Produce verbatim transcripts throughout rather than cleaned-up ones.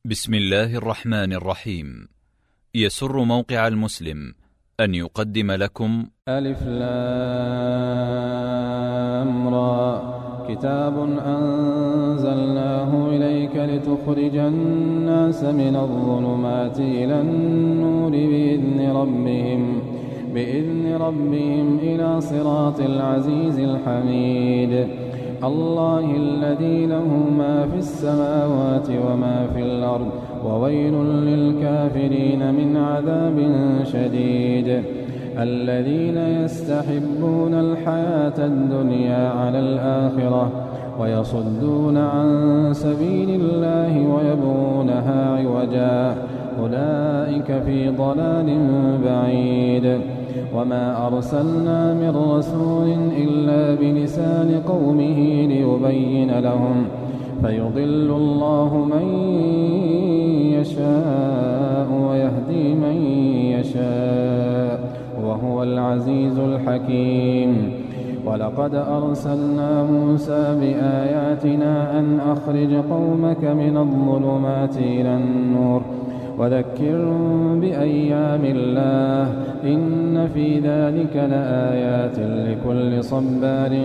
بسم الله الرحمن الرحيم. يسر موقع المسلم أن يقدم لكم ألف لام را كتاب أنزلناه إليك لتخرج الناس من الظلمات إلى النور بإذن ربهم بإذن ربهم إلى صراط العزيز الحميد الله الذي له ما في السماوات وما في الأرض وويل للكافرين من عذاب شديد الذين يستحبون الحياة الدنيا على الآخرة ويصدون عن سبيل الله ويبغونها عوجا أولئك في ضلال بعيد وما أرسلنا من رسول إلا بلسان قومه ليبين لهم فيضل الله من يشاء ويهدي من يشاء وهو العزيز الحكيم ولقد أرسلنا موسى بآياتنا أن أخرج قومك من الظلمات إلى النور وذكرهم بأيام الله إن في ذلك لآيات لكل صبار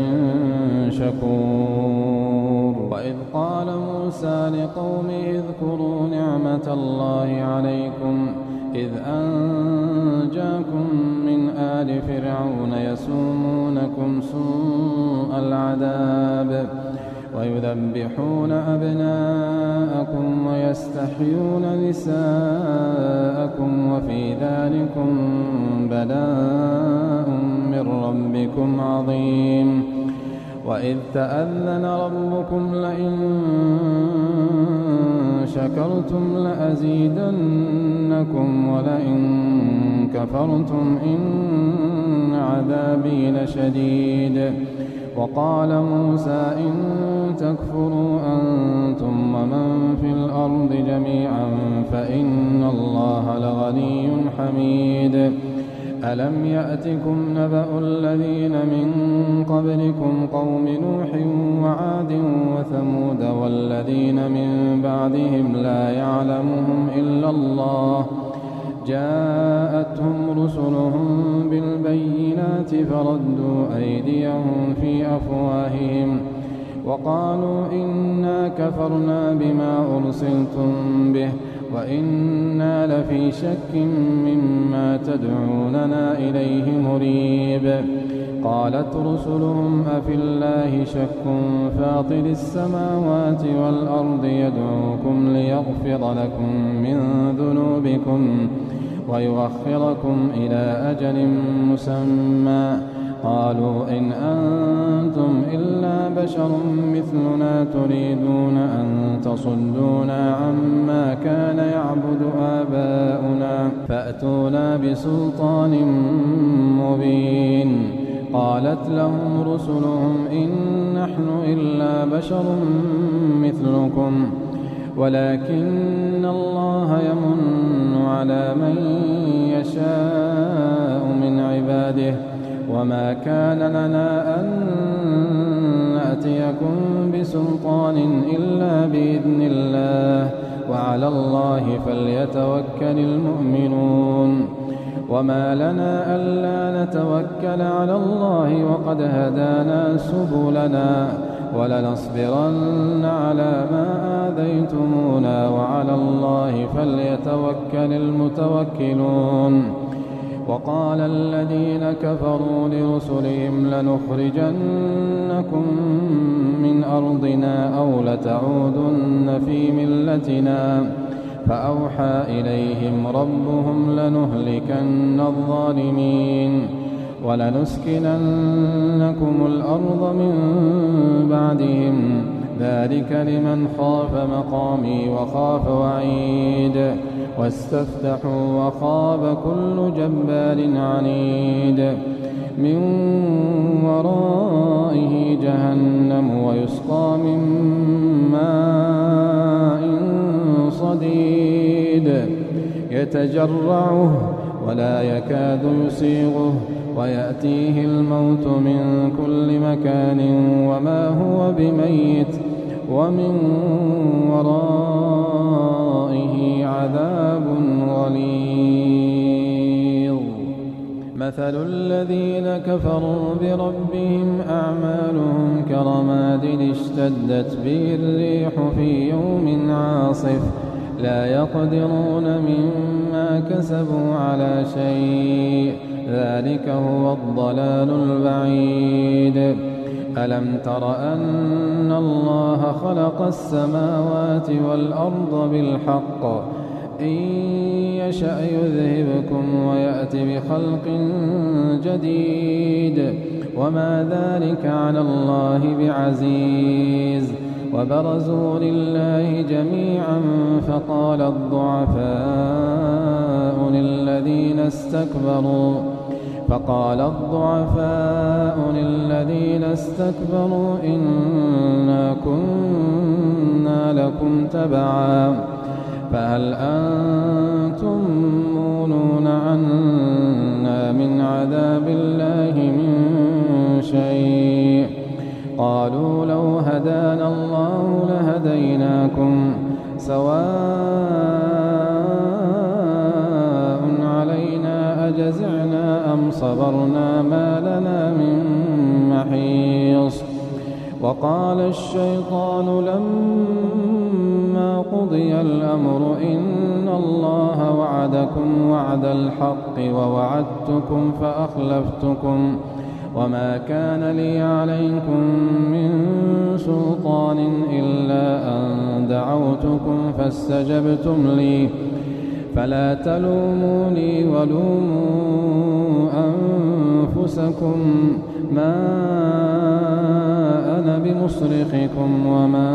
شكور وإذ قال موسى لقومه اذكروا نعمة الله عليكم إذ أنجاكم من آل فرعون يسومونكم سوء العذاب ويذبحون أبناءكم ويستحيون نساءكم وفي ذلكم بلاء من ربكم عظيم وإذ تأذن ربكم لئن شكرتم لأزيدنكم ولئن كفرتم إن عذابي لشديد وقال موسى إن تكفروا أنتم ومن في الأرض جميعا فإن الله لغني حميد ألم يأتكم نبأ الذين من قبلكم قوم نوح وعاد وثمود والذين من بعدهم لا يعلمهم إلا الله جاءتهم رسلهم بالبينات فردوا أيديهم في أفواههم وقالوا إنا كفرنا بما أرسلتم به وإنا لفي شك مما تدعوننا إليه مريب قالت رسلهم أفي الله شك فاطر السماوات والأرض يدعوكم ليغفر لكم من ذنوبكم ويؤخركم إلى أجل مسمى قالوا إن أنتم إلا بشر مثلنا تريدون أن تصدونا عما كان يعبد آباؤنا فأتونا بسلطان مبين قالت لهم رسلهم إن نحن إلا بشر مثلكم ولكن الله يمن على من يشاء من عباده وما كان لنا أن نأتيكم بسلطان إلا بإذن الله وعلى الله فليتوكل المؤمنون وما لنا ألا نتوكل على الله وقد هدانا سبلنا ولنصبرن على ما آذيتمونا وعلى الله فليتوكل المتوكلون وقال الذين كفروا لرسلهم لنخرجنكم من أرضنا أو لتعودن في ملتنا فأوحى إليهم ربهم لنهلكن الظالمين ولنسكننكم الأرض من بعدهم ذلك لمن خاف مقامي وخاف وعيد واستفتحوا وخاب كل جبار عنيد من ورائه جهنم ويسقى من ماء صديد يتجرعه ولا يكاد يسيغه ويأتيه الموت من كل مكان وما هو بميت ومن ورائه مثل الذين كفروا بربهم أعمالهم كرماد اشتدت به الريح في يوم عاصف لا يقدرون مما كسبوا على شيء ذلك هو الضلال البعيد. ألم تر أن الله خلق السماوات والأرض بالحق إن يشأ يذهبكم ويأت بخلق جديد وما ذلك على الله بعزيز. وبرزوا لله جميعا فقال الضعفاء للذين استكبروا فقال الضعفاء للذين استكبروا إنا كنا لكم تبعا فهل أنتم مغنون عنا من عذاب الله من شيء قالوا لو هدانا الله لهديناكم سواء علينا أجزعنا أم صبرنا ما لنا من محيص. وقال الشيطان لما قضي الأمر إن الله وعدكم وعد الحق ووعدتكم فأخلفتكم وما كان لي عليكم من سلطان إلا أن دعوتكم فاستجبتم لي فلا تلوموني ولوموا أنفسكم ما أنا بمصرخكم وما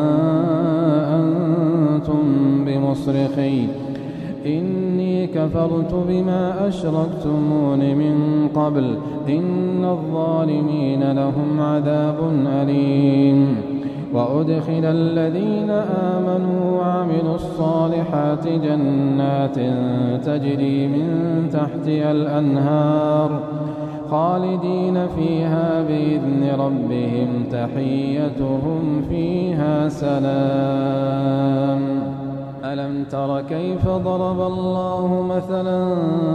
أنتم بمصرخي إني كفرت بما أشركتمون من قبل إن الظالمين لهم عذاب أليم. وأدخل الذين آمنوا وعملوا الصالحات جنات تجري من تحتها الأنهار خالدين فيها بإذن ربهم تحيتهم فيها سلام. ألم تر كيف ضرب الله مثلا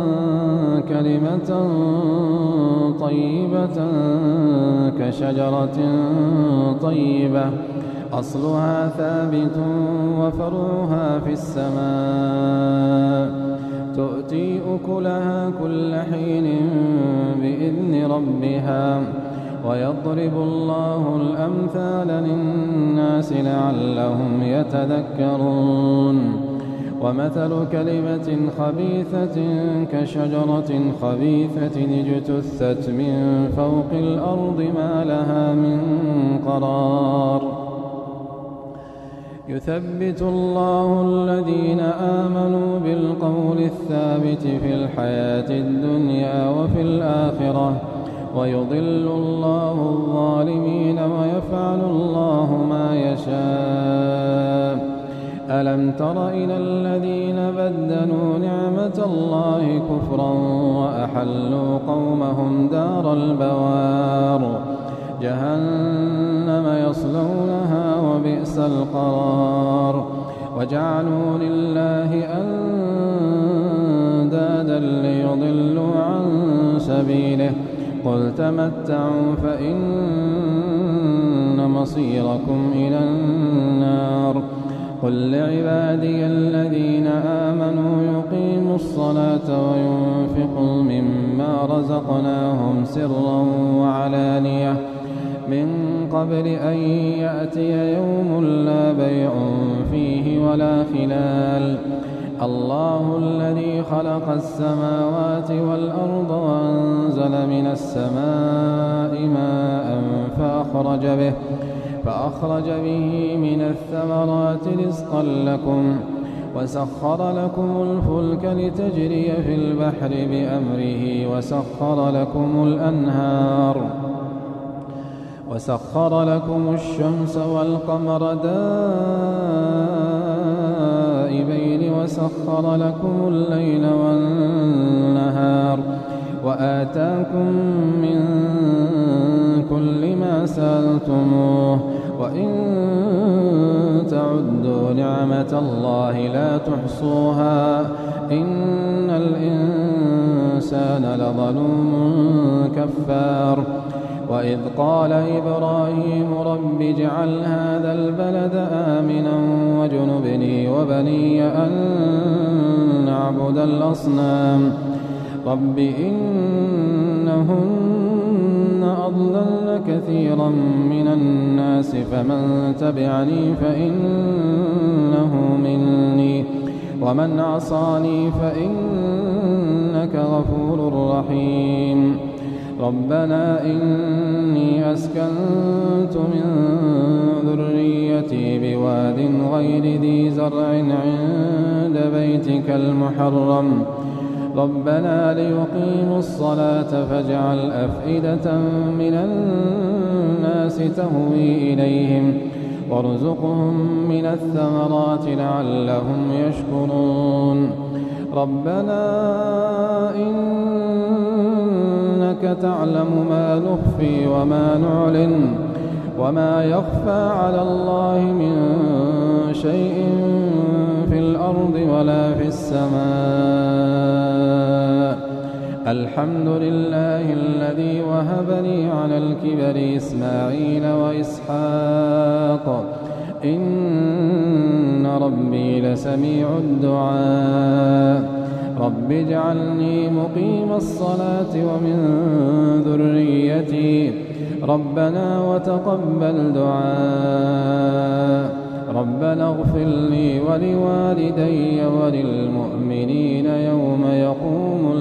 كلمة طيبة كشجرة طيبة أصلها ثابت وفرعها في السماء تؤتي أكلها كل حين بإذن ربها ويضرب الله الأمثال للناس لعلهم يتذكرون. ومثل كلمة خبيثة كشجرة خبيثة اجتثت من فوق الأرض ما لها من قرار يثبت الله الذين آمنوا بالقول الثابت في الحياة الدنيا وفي الآخرة ويضل الله الظالمين ويفعل الله ما يشاء. ألم تر إلى الذين بدلوا نعمة الله كفرا وأحلوا قومهم دار البوار جهنم يصلونها وبئس القرار وجعلوا لله أندادا ليضلوا عن سبيله قل تمتعوا فإن مصيركم إلى النار. قل لعبادي الذين آمنوا يقيموا الصلاة وينفقوا مما رزقناهم سرا وعلانية من قبل أن يأتي يوم لا بيع فيه ولا خلال. الله الذي خلق السماوات والأرض وأنزل من السماء ماء فأخرج به فأخرج به من الثمرات رزقا لكم وسخر لكم الفلك لتجري في البحر بأمره وسخر لكم الأنهار وسخر لكم الشمس والقمر دائبين وسخر لكم الليل والنهار وآتاكم من كل ما سألتموه وإن تعدوا نعمة الله لا تحصوها إن الإنسان لظلوم كفار وإذ قال إبراهيم رب اجعل هذا البلد آمنا واجنبني وبني أن نعبد الأصنام رب إنهن أضللن كثيرا من الناس فمن تبعني فإنه مني ومن عصاني فإنك غفور رحيم ربنا إني أسكنت من ذريتي بواد غير ذي زرع عند بيتك المحرم ربنا ليقيموا الصلاة فاجعل أفئدة من الناس تهوي إليهم وارزقهم من الثمرات لعلهم يشكرون ربنا إنك تعلم ما نخفي وما نعلن وما يخفى على الله من شيء في الأرض ولا في السماء الحمد لله الذي وهب لي على الكبر إسماعيل وإسحاق إن ربي لسميع الدعاء رب اجعلني مقيم الصلاة ومن ذريتي ربنا وتقبل دعاء ربنا اغفر لي ولوالدي وللمؤمنين يوم يقوم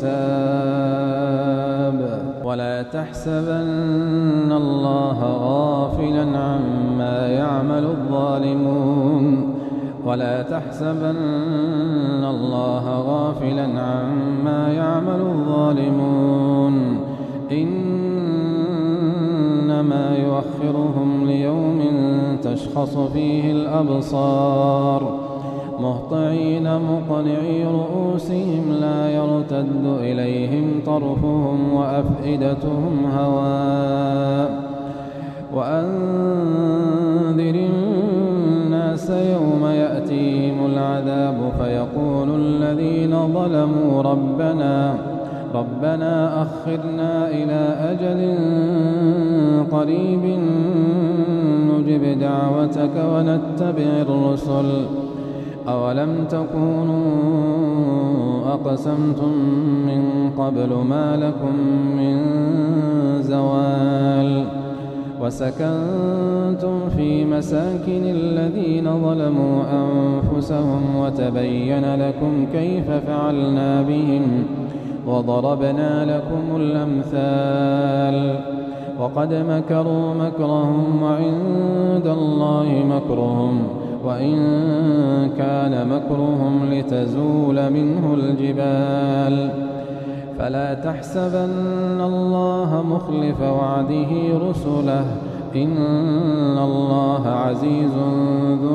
الحساب ولا تحسبن الله غافلا عما يعمل الظالمون ولا تحسبن الله غافلا عما يعمل الظالمون إنما يؤخرهم ليوم تشخص فيه الأبصار مهطعين مقنعي رؤوسهم لا يرتد إليهم طرفهم وأفئدتهم هواء وأنذر الناس يوم يأتيهم العذاب فيقول الذين ظلموا ربنا ربنا أخرنا إلى أجل قريب نجب دعوتك ونتبع الرسل أولم تكونوا أقسمتم من قبل ما لكم من زوال وسكنتم في مساكن الذين ظلموا أنفسهم وتبين لكم كيف فعلنا بهم وضربنا لكم الأمثال وقد مكروا مكرهم وعند الله مكرهم وإن كان مكرهم لتزول منه الجبال فلا تحسبن الله مخلف وعده رسله إن الله عزيز ذو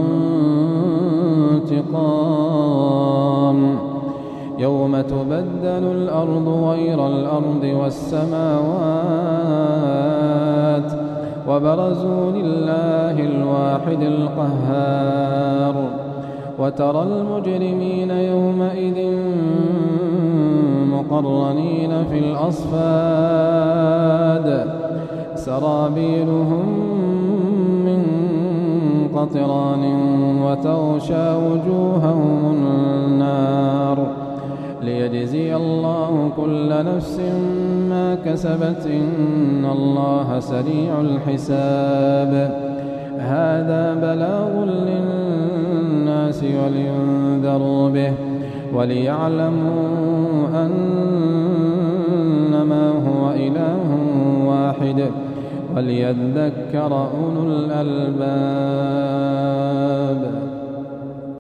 انتقام يوم تبدل الأرض غير الأرض والسماوات وبرزوا لله الواحد القهار وترى المجرمين يومئذ مقرنين في الأصفاد سرابيلهم من قطران وتغشى وجوههم النار ليجزي الله كل نفس ما كسبت إن الله سريع الحساب هذا بلاغ للناس ولينذروا به وليعلموا أنما هو إله واحد وليذكر أولو الألباب.